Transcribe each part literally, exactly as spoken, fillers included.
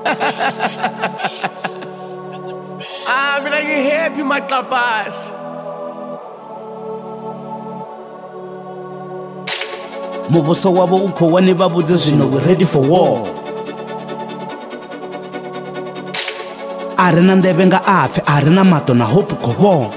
Ah, mina ngi-happy maqapasi. Muvhuso wavho u khou wani vha vhudze zwino we ready for war. A re na nḓevhe nga apfe, a re na maṱo na hope khovhong.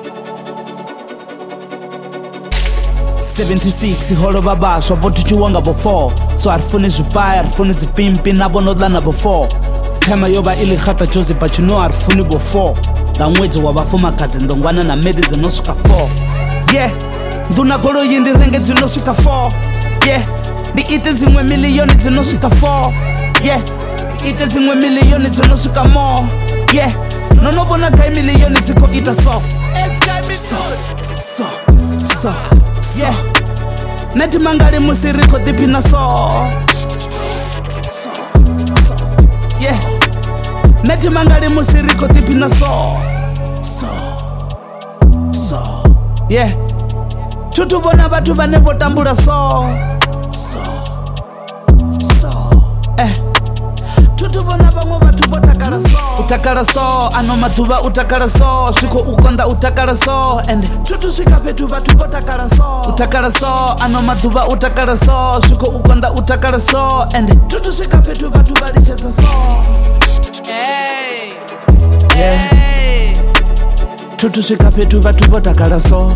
seventy-six ho lovha vhaswa vho thuthiwa nga vho four, so a ri funi zwipaya, a ri funi dzipimpi na vho no ḽa na vho four. Thema yo vha i ḽi xata Jozi, but you know a ri funi vho four. Nga ṅwedzi wa vhafumakadzi nḓongwana na medi dzo no swika four. Yeah, nduna goloi ndi renge dzo no swika four. Yeah, ndi ite dziṅwe miḽioni dzo no swika four. Yeah, ndi ite dziṅwe miḽioni dzo no swika more. Yeah, no no vhona gai miḽioni dzi khou ita so. So, so, so, yeah. Neti mangali musi ri khou ḓiphina so. So, so, yeah. Neti mangali musi ri khou ḓiphina so. So, so, yeah. Thuthu vhona vhathu vhane vho tambula so. So, so, eh. Thuthu vhona vhaṅwe vhathu vho takala so. U takala so, ano maḓuvha u takala so. Swiko u konḓa u takala so. And thuthu swika fhethu vhathu vho takala so. U takala so, ano maḓuvha u takala so. Swiko u konḓa u takala so. And thuthu swika fhethu vhathu vha litshedza so. Hey, Yeah. hey. Thuthu swika fhethu vhathu vho takala so.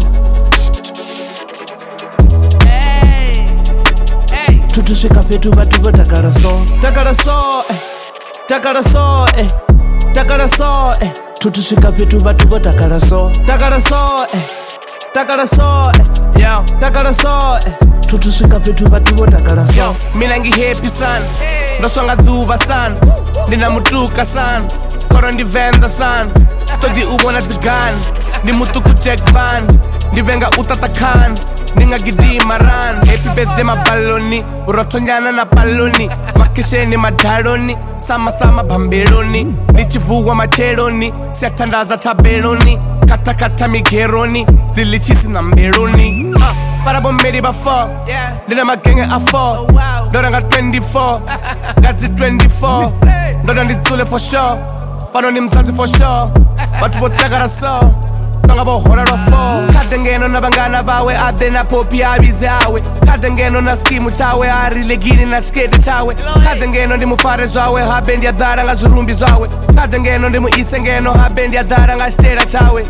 Hey, hey. Thuthu swika fhethu vhathu vho takala so. Takala so, eh. Takala so, eh. Takala so, eh. Thuthu swika fhethu vhathu vho takala so. Takala so, eh. Takala so, eh. Yo, Takala so, eh. Thuthu swika fhethu vhathu vho takala so. yo, mina ngi-happy sana. Ndoswa nga ḓuvha sana. Ndi na mutuka sana. Khoro ndi venḓa sana. Ṱoḓi u vhona dzigani. Ndi muṱuku Jack Ban. Ndi vhenga u ṱaṱa khan. Ndi nga gidima run. Happy birthday mabaloni. Vhurotho nyana na baloni. Vakisheni madaloni. Sama sama bambeloni. Ndi tshi vuwa matsheloni. Siathandaza thabeloni. Kata kata migeroni. Dzi litshisi na mbeloni. Ah, para bommeli ba four. Ndi na magenge a four. Ndo nga twenty-four. Nga dzi twenty-four. Ndo ndi dzule for sure. Pano ndi mzanzi for sure. Vhathu vho takala so. Vanga vho hola lwa four. Khade ngeno na vhangana vawe ade na popi avhidze awe. Khade ngeno na skimu tshawe a ri legini na skate tshawe. Khade ngeno ndi mufare zwawe ha bendi ya ḓala nga zwirumbi zwawe. Khade ngeno ndi mu ise ngeno ha bendi ya ḓala nga tshitela tshawe.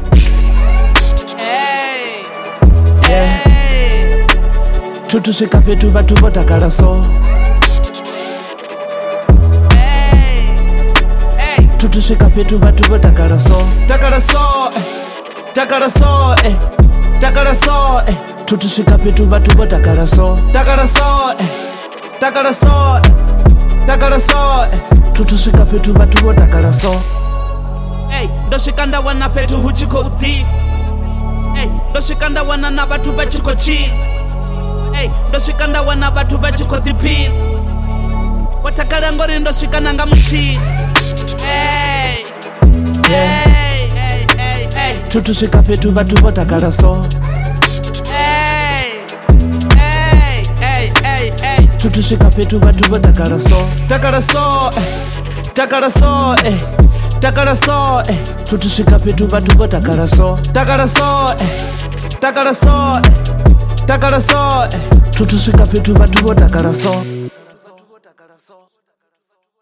Hey, Yeah. hey. Thuthu swika fhethu vhathu vho takala so. Hey, hey. Thuthu swika fhethu vhathu vho takala so. Takala so, eh. Takala so, eh. Takala so, eh. Thuthu swika fhethu vhathu vho takala so. Takala so, eh. Takala so, eh. Takala so, eh. Thuthu swika fhethu vhathu vho takala so. Hey, ndo swika nda wana fhethu hu tshi khou ḓi. Hey, ndo swika nda wana na vhathu vha tshi khou chill. Hey, ndo swika nda wana vhathu vha tshi khou ḓiphina. Wo takala ngori ndo swika na nga mutshini. Hey, Yeah. hey, hey, hey, hey. Thuthu swika fhethu vhathu vho takala so. Hey, hey, hey, hey, hey. Thuthu swika fhethu vhathu vho takala so. Takala so, eh. Takala so, eh. Takala so, eh. Thuthu swika fhethu vhathu vho takala so. Takala so, eh. Takala so, eh. Takala so, eh. Thuthu swika fhethu vhathu vho takala so.